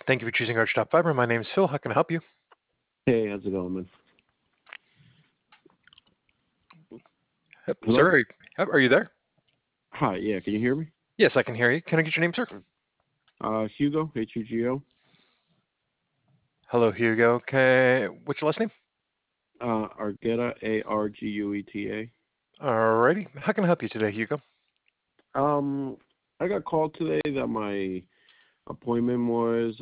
Thank you for choosing Archtop Fiber. My name is Phil. How can I help you? Hey, how's it going, man? Yep, Hello? sir, are you there? Hi, yeah, can you hear me? Yes, I can hear you. Can I get your name, sir? Hugo, Hugo. Hello, Hugo. Okay, what's your last name? Argueta, Argueta. Alrighty. How can I help you today, Hugo? Um, I got called today that my appointment was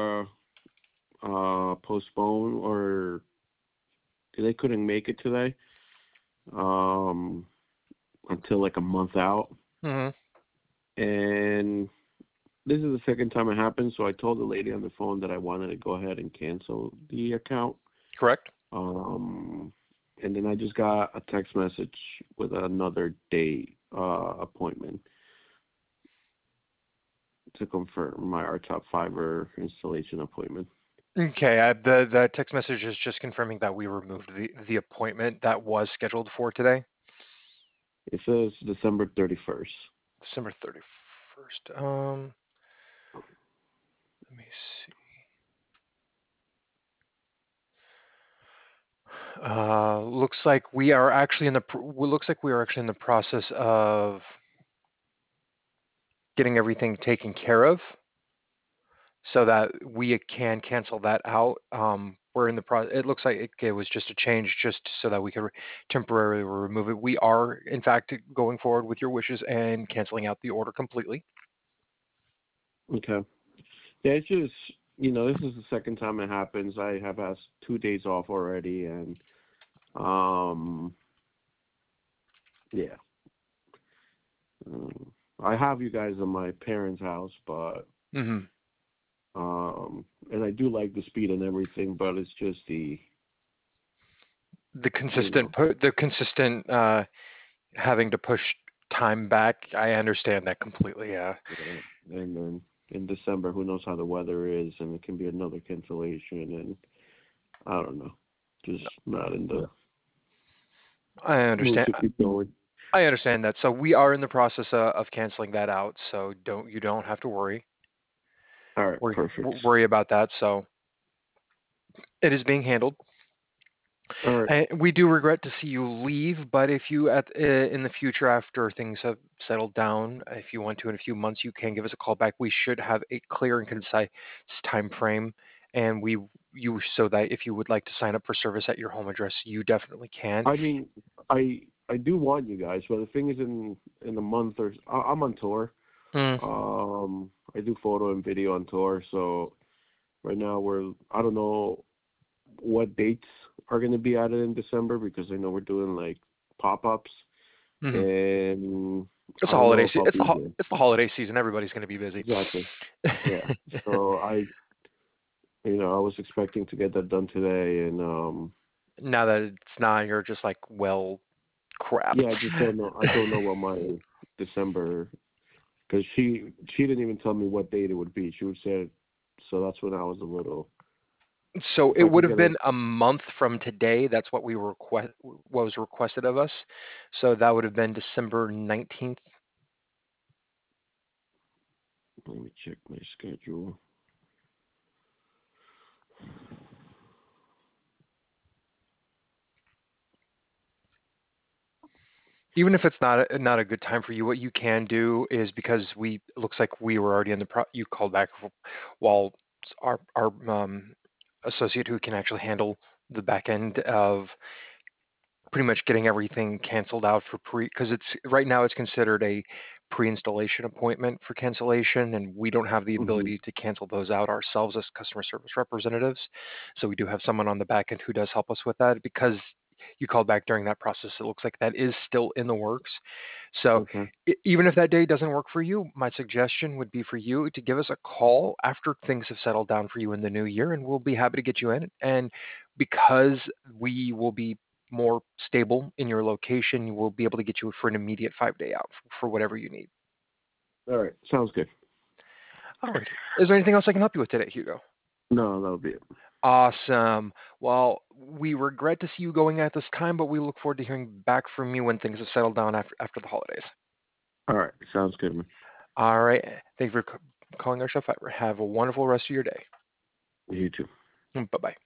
postponed, or they couldn't make it today. Um, until like a month out, Mm-hmm. and this is the second time it happened. So I told the lady on the phone that I wanted to go ahead and cancel the account. Correct. Um, and then I just got a text message with another date appointment to confirm my RTOP fiber installation appointment. Okay, the text message is just confirming that we removed the appointment that was scheduled for today, It says December 31st. December 31st. Let me see. Looks like we are actually in the looks like we are actually in the process of getting everything taken care of, so that we can cancel that out. We're in the it looks like it was just a change just so that we can temporarily remove it. We are, in fact, going forward with your wishes and canceling out the order completely. Okay. Yeah, it's just, this is the second time it happens. I have asked 2 days off already, and, yeah. Um, I have you guys in my parents' house, but, Hmm. and I do like the speed and everything, but it's just The you know, consistent having to push time back. I understand that completely. Yeah. yeah. And then in December, who knows how the weather is, and it can be another cancellation, and I don't know, just not in the I mood understand. to keep going. I understand that. So we are in the process of canceling that out. So you don't have to All right, perfect. worry about that. So it is being handled. All right, We do regret to see you leave, but if you in the future, after things have settled down, if you want to in a few months, you can give us a call back. We should have a clear and concise time frame, and so that if you would like to sign up for service at your home address, you definitely can. I mean, I do want you guys, but the thing is, in a month or I'm on tour. Mm, I do photo and video on tour, so right now I don't know what dates are going to be added in December because I know we're doing like pop-ups, hmm. and It's I a don't holiday. know if I'll be there. It's the holiday season. Everybody's going to be busy. Exactly. Yeah. So I was expecting to get that done today, and Now that it's not, you're just like, well, crap. yeah, I just don't know. I don't know what my December, because she didn't even tell me what date it would be. She would say, so that's when I was a little. So If it I would could have get it, been a month from today. That's what what was requested of us. So that would have been December 19th. let me check my schedule. Even if it's not a good time for you, what you can do is, because it looks like we were already in you called back while our associate who can actually handle the back end of pretty much getting everything canceled out for because it's right now it's considered a pre-installation appointment for cancellation, and we don't have the Hmm. ability to cancel those out ourselves as customer service representatives. So we do have someone on the back end who does help us with that. Because you called back during that process, it looks like that is still in the works. So Okay. even if that day doesn't work for you, my suggestion would be for you to give us a call after things have settled down for you in the new year, and we'll be happy to get you in. And because we will be more stable in your location, we'll be able to get you for an immediate 5-day out for whatever you need. All right. Sounds good. All right. Is there anything else I can help you with today, Hugo? No, that'll be it. Awesome. Well, we regret to see you going at this time, but we look forward to hearing back from you when things have settled down after the holidays. All right. Sounds good, man. All right. Thank you for calling our show. Have a wonderful rest of your day. You too. Bye bye.